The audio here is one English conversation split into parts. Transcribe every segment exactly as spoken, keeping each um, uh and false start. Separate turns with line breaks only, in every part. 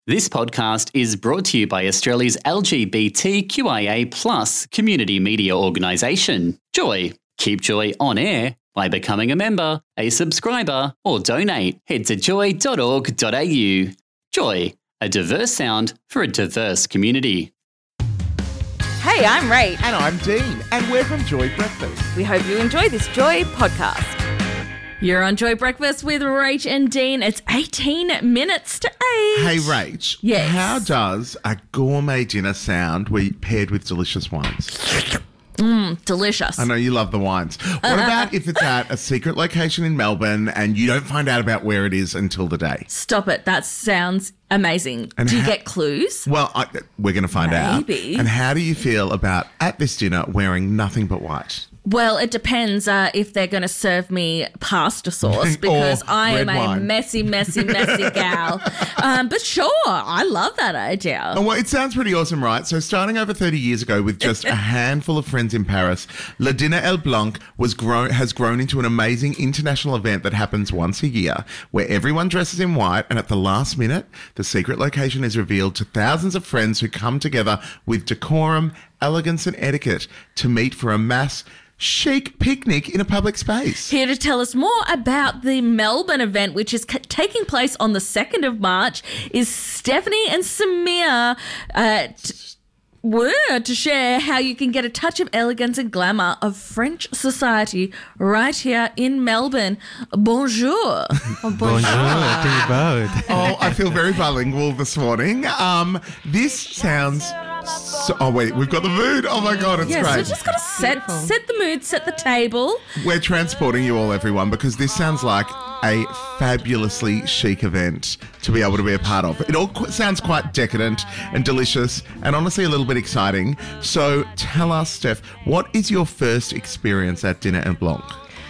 This podcast is brought to you by Australia's L G B T Q I A plus community media organisation, Joy. Keep Joy on air by becoming a member, a subscriber, or donate. Head to joy dot org dot a u. Joy, a diverse sound for a diverse community.
Hey, I'm Rach.
And I'm Dean, and we're from Joy Breakfast.
We hope you enjoy this Joy podcast. You're on Joy Breakfast with Rach and Dean. It's eighteen minutes to eight.
Hey, Rach.
Yes.
How does a gourmet dinner sound we paired with delicious wines?
Mmm, delicious.
I know you love the wines. What about if it's at a secret location in Melbourne and you don't find out about where it is until the day?
Stop it. That sounds amazing.
And
do you
ha-
get clues?
Well, I, we're going to find
Maybe.
out. And how do you feel about, at this dinner, wearing nothing but white?
Well, it depends uh, if they're going to serve me pasta sauce because I am
red
a
wine.
messy, messy, messy gal. Um, but sure, I love that idea.
Oh, well, it sounds pretty awesome, right? So starting over thirty years ago with just a handful of friends in Paris, Le Dîner El Blanc was grown, has grown into an amazing international event that happens once a year where everyone dresses in white and at the last minute, the secret location is revealed to thousands of friends who come together with decorum, elegance and etiquette to meet for a mass chic picnic in a public space.
Here to tell us more about the Melbourne event, which is c- taking place on the second of March, is Stephanie and Samir uh, t- were to share how you can get a touch of elegance and glamour of French society right here in Melbourne. Bonjour.
Bonjour to you both.
Oh, I feel very bilingual this morning. Um, this sounds... So, oh, wait, we've got the mood. Oh, my God, it's
Yes,
great.
we just got to set, set the mood, set the table.
We're transporting you all, everyone, because this sounds like a fabulously chic event to be able to be a part of. It all qu- sounds quite decadent and delicious and honestly a little bit exciting. So tell us, Steph, what is your first experience at Dîner en Blanc?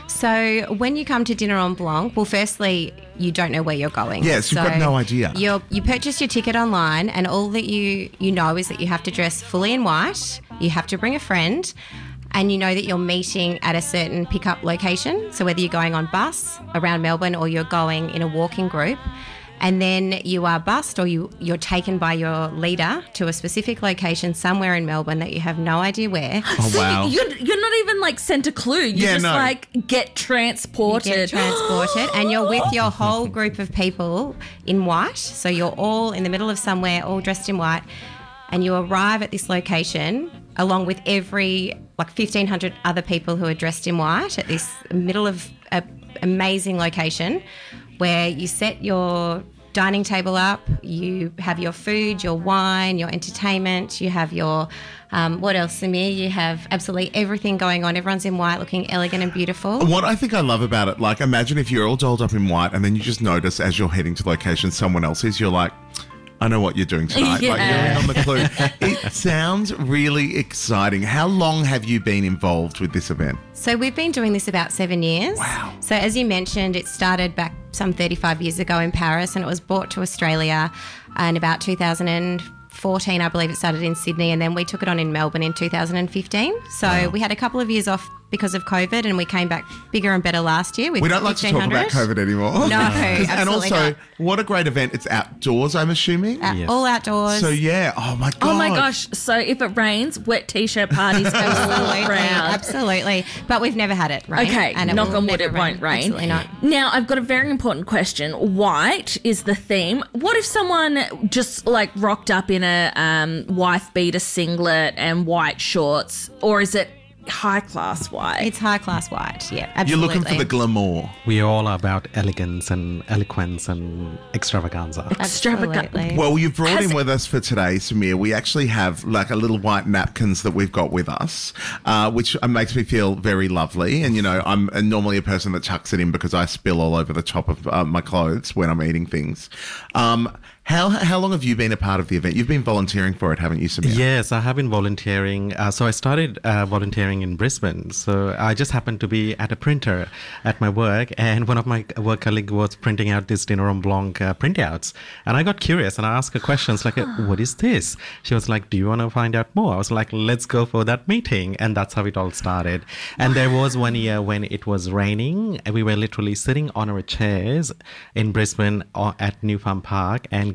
So when you come to Dîner en Blanc, well, firstly, you don't know where you're going.
Yes, you've
so
got no idea.
You're, you purchase your ticket online and all that you, you know is that you have to dress fully in white, you have to bring a friend, and you know that you're meeting at a certain pickup location. So whether you're going on bus around Melbourne or you're going in a walking group, and then you are bussed or you, you're taken by your leader to a specific location somewhere in Melbourne that you have no idea where.
Oh,
So
wow.
you're, you're not even like sent a clue. You
Yeah,
just
no.
like get transported.
Get transported and you're with your whole group of people in white. So you're all in the middle of somewhere, all dressed in white, and you arrive at this location along with every like fifteen hundred other people who are dressed in white at this middle of an amazing location where you set your dining table up, you have your food, your wine, your entertainment, you have your, um, what else, Samir? You have absolutely everything going on. Everyone's in white looking elegant and beautiful.
What I think I love about it, like imagine if you're all dolled up in white and then you just notice as you're heading to the location someone else is, you're like, I know what you're doing tonight.
Yeah.
Like you're in on the clue. It sounds really exciting. How long have you been involved with this event?
So we've been doing this about seven years.
Wow.
So as you mentioned, it started back some thirty-five years ago in Paris and it was brought to Australia in about two thousand fourteen, I believe it started in Sydney, and then we took it on in Melbourne in two thousand fifteen. So
Wow.
we had a couple of years off because of COVID and we came back bigger and better last year with
We don't like to talk about
fifteen hundred.
COVID anymore.
No,
And
absolutely
also,
not.
what a great event. It's outdoors, I'm assuming.
Uh,
Yes.
All outdoors.
So, yeah. Oh, my God.
Oh my gosh. So if it rains, wet t-shirt parties all
Absolutely,
around.
absolutely. But we've never had it rain.
Okay,
and
knock
will
on wood,
never
it won't rain.
Absolutely not.
Now, I've got a very important question. White is the theme. What if someone just like rocked up in a um, wife beater singlet and white shorts, or is it high class white?
It's high class white, yeah, absolutely.
You're looking for the glamour.
We all are about elegance and eloquence and extravaganza.
Extravagant.
Absolutely.
Well, you've brought
Has
in with us for today, Samir. We actually have like a little white napkins that we've got with us, uh, which makes me feel very lovely. And, you know, I'm normally a person that chucks it in because I spill all over the top of uh, my clothes when I'm eating things. Um, how how long have you been a part of the event? You've been volunteering for it, haven't you, Samir?
Yes, I have been volunteering. Uh, so I started uh, volunteering in Brisbane. So I just happened to be at a printer at my work, and one of my work colleagues was printing out this Dîner en Blanc uh, printouts. And I got curious and I asked her questions like, what is this? She was like, do you want to find out more? I was like, let's go for that meeting. And that's how it all started. And there was one year when it was raining, and we were literally sitting on our chairs in Brisbane uh, at New Farm Park and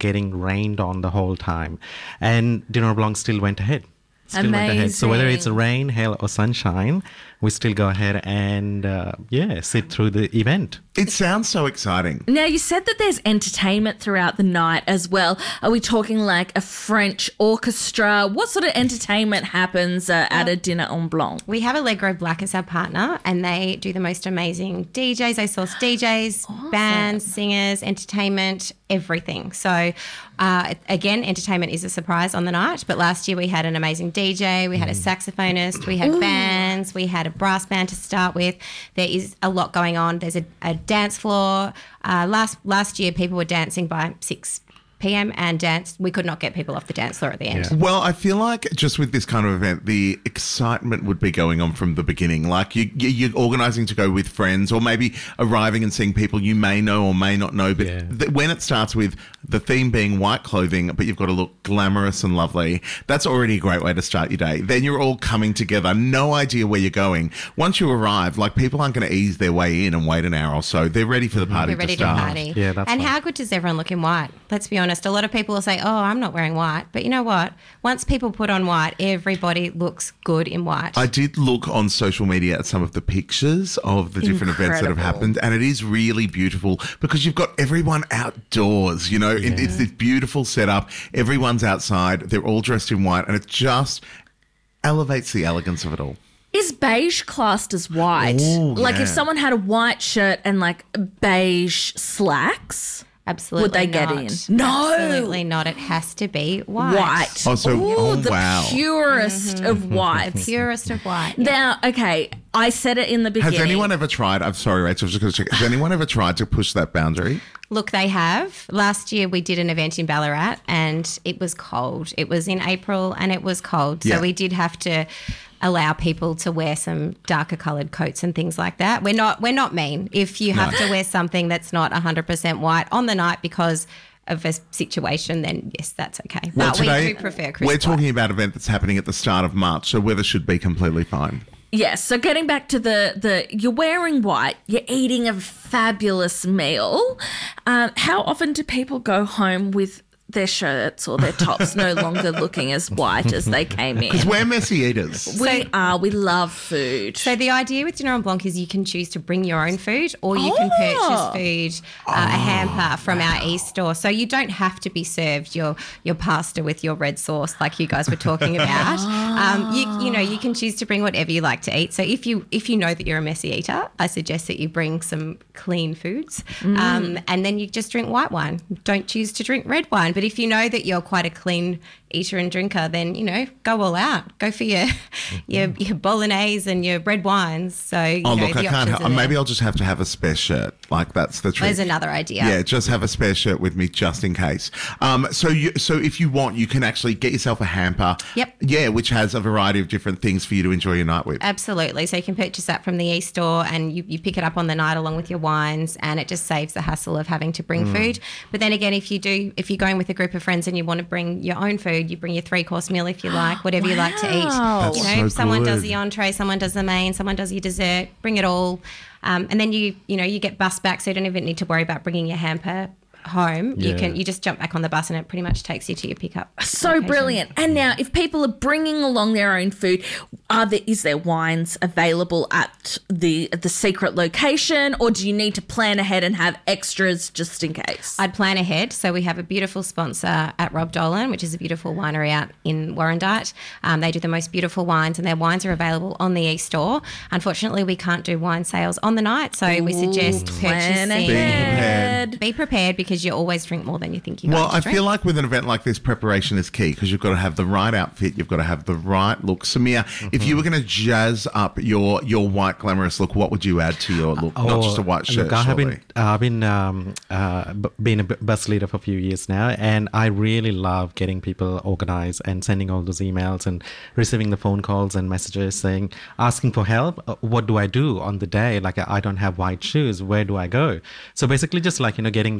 getting rained on the whole time. And Dinner Blanc still went ahead. Still went ahead. So whether it's rain, hail, or sunshine, we still go ahead and, uh, yeah, sit through the event.
It sounds so exciting.
Now, you said that there's entertainment throughout the night as well. Are we talking like a French orchestra? What sort of entertainment happens uh, at a dinner en blanc?
We have Allegro Black as our partner, and they do the most amazing D Js. They source D Js, awesome. bands, singers, entertainment, everything. So, uh, again, entertainment is a surprise on the night. But last year we had an amazing D J, we had a saxophonist, we had Ooh. bands, we had a brass band to start with. There is a lot going on. There's a, a dance floor. Uh, last last year, people were dancing by six p.m. and dance. We could not get people off the dance floor at the end.
Yeah.
Well, I feel like just with this kind of event, the excitement would be going on from the beginning. Like you, you're organising to go with friends, or maybe arriving and seeing people you may know or may not know. But
Yeah.
th- when it starts with the theme being white clothing, but you've got to look glamorous and lovely, that's already a great way to start your day. Then you're all coming together, no idea where you're going. Once you arrive, like people aren't going to ease their way in and wait an hour or so. They're ready for the party
They're ready
to
to
start.
party.
Yeah, that's
and
right.
how good does everyone look in white? Let's be honest. A lot of people will say, oh, I'm not wearing white. But you know what? Once people put on white, everybody looks good in white.
I did look on social media at some of the pictures of the different events that have
Incredible.
happened, and it is really beautiful because you've got everyone outdoors, you know, it, it's this beautiful setup. Everyone's outside. They're all dressed in white, and it just elevates the elegance of it all.
Is beige classed as white?
Ooh,
like
yeah.
if someone had a white shirt and like beige slacks,
Absolutely
would they get
not.
in? No.
Absolutely not. It has to be white.
white.
Oh, so-
Ooh,
oh,
the
wow.
purest of whites.
Purest of white. Yeah.
Now, okay, I said it in the beginning.
Has anyone ever tried? I'm sorry, Rachel, just going to check. Has anyone ever tried to push that boundary?
Look, they have. Last year we did an event in Ballarat and it was cold. It was in April and it was cold. So
Yeah.
we did have to allow people to wear some darker coloured coats and things like that. We're not we're not mean. If you have to wear something that's not one hundred percent white on the night because of a situation, then yes, that's okay.
Well,
but
today,
we do prefer crisp
we're talking
white.
about an event that's happening at the start of March, so weather should be completely fine.
Yes, so getting back to the, the you're wearing white, you're eating a fabulous meal. Um, how often do people go home with their shirts or their tops no longer looking as white as they came in?
Because we're messy eaters.
We are. We love food.
So the idea with Dinner en Blanc is you can choose to bring your own food or you can
Oh.
purchase food, uh, a hamper from our e-store. So you don't have to be served your your pasta with your red sauce like you guys were talking about. um, you you know, you can choose to bring whatever you like to eat. So if you if you know that you're a messy eater, I suggest that you bring some clean foods um, and then you just drink white wine. Don't choose to drink red wine. But if you know that you're quite a clean eater and drinker, then, you know, go all out. Go for your your, your bolognese and your red wines. So, you
Oh,
know,
look,
the
I can't
options
help.
are there.
Maybe I'll just have to have a spare shirt. Like, that's the trick.
There's another idea.
Yeah, just have a spare shirt with me just in case. Um, so you, so if you want, you can actually get yourself a hamper.
Yep.
Yeah, which has a variety of different things for you to enjoy your night with.
Absolutely. So you can purchase that from the e-store and you, you pick it up on the night along with your wines, and it just saves the hassle of having to bring
Mm.
food. But then again, if you do, if you're going with a group of friends and you want to bring your own food, you bring your three-course meal if you like, whatever you like to eat.
Wow.
You
That's
know,
so
someone does
good.
the entree, someone does the main, someone does your dessert. Bring it all, um, and then you you know you get bus back, so you don't even need to worry about bringing your hamper home. You
Yeah.
can you just jump back on the bus and it pretty much takes you to your pickup.
So
location.
brilliant. And now, if people are bringing along their own food, are there, is there wines available at the the secret location, or do you need to plan ahead and have extras just in case?
I'd plan ahead. So we have a beautiful sponsor at Rob Dolan, which is a beautiful winery out in Warrandyte. Um, they do the most beautiful wines, and their wines are available on the e-store. Unfortunately, we can't do wine sales on the night, so we suggest
Plan
purchasing.
ahead.
Be prepared because you always drink more than you think you're
Well,
going to
I
drink.
feel like with an event like this, preparation is key because you've got to have the right outfit, you've got to have the right look. Samir, if you were going to jazz up your your white glamorous look, what would you add to your look? Not just a white shirt,
Look, I have
surely.
been, uh, I've been um, uh, b- been a b- bus leader for a few years now, and I really love getting people organized and sending all those emails and receiving the phone calls and messages saying, asking for help. Uh, What do I do on the day? Like, I I don't have white shoes. Where do I go? So basically, just like, you know, getting them organized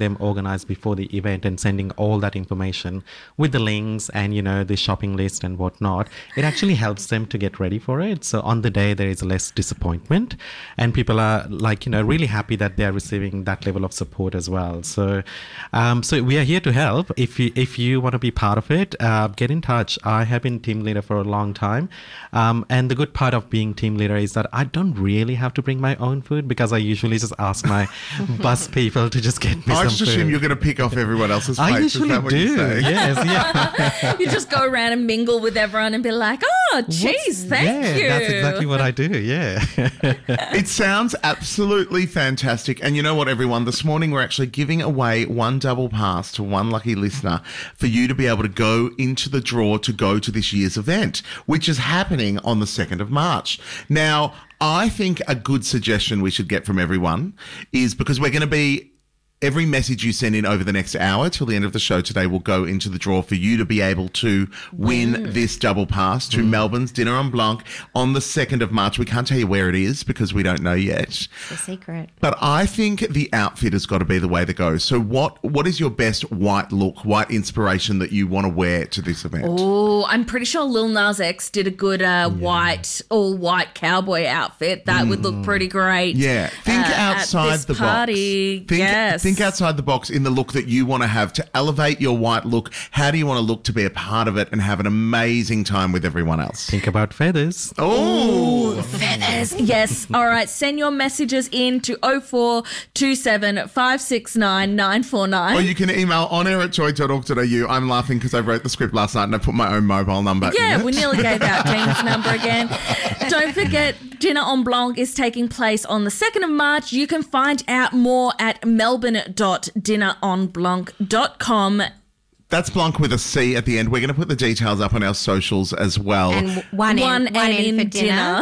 organized before the event and sending all that information with the links and, you know, the shopping list and whatnot, it actually helps them to get ready for it. So on the day, there is less disappointment and people are like, you know, really happy that they're receiving that level of support as well. So, um, so we are here to help. If you, if you want to be part of it, uh, get in touch. I have been team leader for a long time. Um, and the good part of being team leader is that I don't really have to bring my own food because I usually just ask my bus people to just get me
I
some
just
food.
assume you're going to pick off everyone else's
I
plates.
usually
Is that what
do.
you say?
Yes, yeah.
You just go around and mingle with everyone and be like, oh, geez, thank
yeah,
you.
That's exactly what I do. Yeah.
It sounds absolutely fantastic. And you know what, everyone? This morning we're actually giving away one double pass to one lucky listener for you to be able to go into the draw to go to this year's event, which is happening on the second of March. Now, I think a good suggestion we should get from everyone is, because we're going to be every message you send in over the next hour till the end of the show today will go into the draw for you to be able to win mm. this double pass to mm. Melbourne's Dinner en Blanc on the second of March. We can't tell you where it is because we don't know yet.
It's a secret.
But I think the outfit has got to be the way to go. So what what is your best white look, white inspiration that you want to wear to this event?
Oh, I'm pretty sure Lil Nas X did a good uh, yeah. white, all white cowboy outfit. That mm. would look pretty great.
Yeah. Think
uh,
outside
at this
the
party.
box. Think,
yes.
Think outside the box in the look that you want to have to elevate your white look. How do you want to look to be a part of it and have an amazing time with everyone else?
Think about feathers.
Oh,
feathers. Yes. All right. Send your messages in to oh four two seven, five six nine, nine four nine.
Or you can email onair at joy dot org dot a u. I'm laughing because I wrote the script last night and I put my own mobile number
yeah,
in it.
we nearly gave out Jane's number again. Don't forget, Dinner en Blanc is taking place on the second of March. You can find out more at melbourne dot dinner en blanc dot com.
That's Blanc with a C at the end. We're going to put the details up on our socials as well.
And one,
one
N, one N for dinner.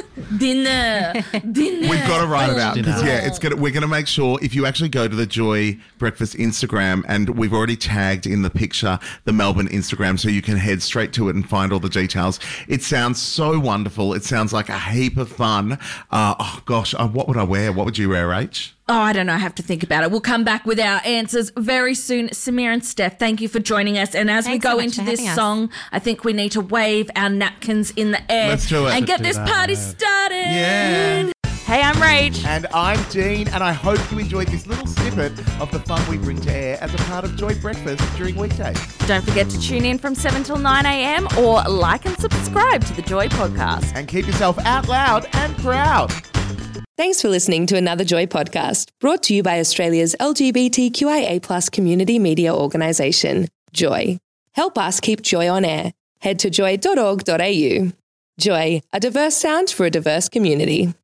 Dinner. Dinner.
We've got to write it out because,
Dinner.
yeah, it's gonna, we're going to make sure if you actually go to the Joy Breakfast Instagram, and we've already tagged in the picture the Melbourne Instagram, so you can head straight to it and find all the details. It sounds so wonderful. It sounds like a heap of fun. Uh, oh, gosh, uh, what would I wear? What would you wear, Rach?
Oh, I don't know. I have to think about it. We'll come back with our answers very soon. Samir and Steph, thank you for joining us. And as
Thanks
we go
so much
into
for
this
having us.
song, I think we need to wave our napkins in the air.
Let's do it.
And get
Let's
this
do
party
that.
started.
Yeah.
Hey, I'm Rach.
And I'm Dean, and I hope you enjoyed this little snippet of the fun we bring to air as a part of Joy Breakfast during weekdays.
Don't forget to tune in from seven till nine a.m. or like and subscribe to the Joy podcast.
And keep yourself out loud and proud.
Thanks for listening to another Joy podcast, brought to you by Australia's L G B T Q I A plus community media organisation, Joy. Help us keep Joy on air. Head to joy dot org dot a u. Joy, a diverse sound for a diverse community.